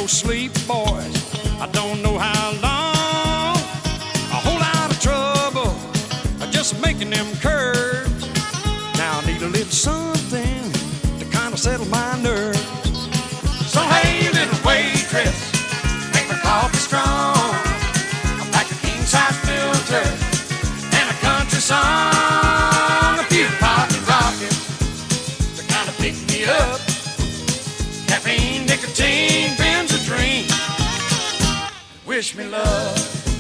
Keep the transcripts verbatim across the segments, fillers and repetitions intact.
no sleep, boys. I don't know how long. A whole lot of trouble just making them curves. Now I need a little something to kind of settle my nerves. So hey, little waitress, make my coffee strong. I'll pack a king-size filter and a country song. A few pocket rockets to kind of pick me up. Caffeine, nicotine, Benzedrine, wish me love.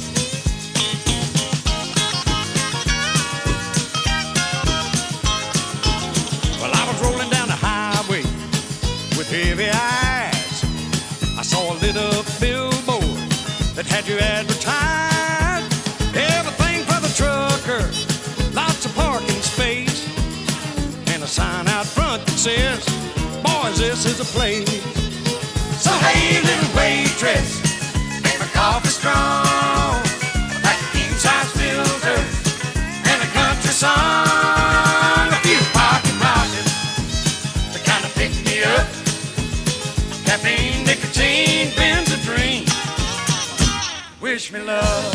Well, I was rolling down the highway with heavy eyes. I saw a lit up billboard that had you advertised. Everything for the trucker, lots of parking space, and a sign out front that says, boys, this is a place. So hey, little waitress, make my coffee strong. Like a king-size filter and a country song. A few pocket rockets to kind of pick me up. Caffeine, nicotine, Benzedrine, wish me love.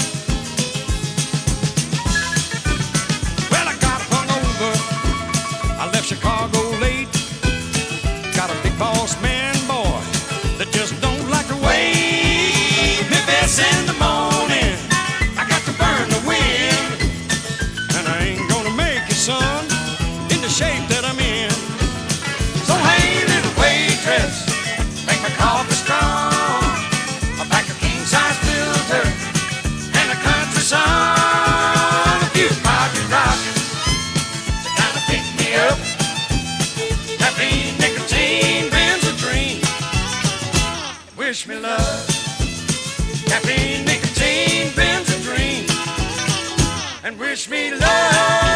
Well, I got hungover, I left Chicago late. Got a big boss man, boy, that just don't like to wait. Me best in the morning, I got to burn the wind, and I ain't gonna make it, son, in the shape that I'm in. So hey, little waitress, make my coffee strong. I'll pack a king-size filter and a country song. A few pocket rockets to kind of pick me up. Caffeine, nicotine, Benzedrine, wish me love. Caffeine, nicotine, Benzedrine, and wish me love.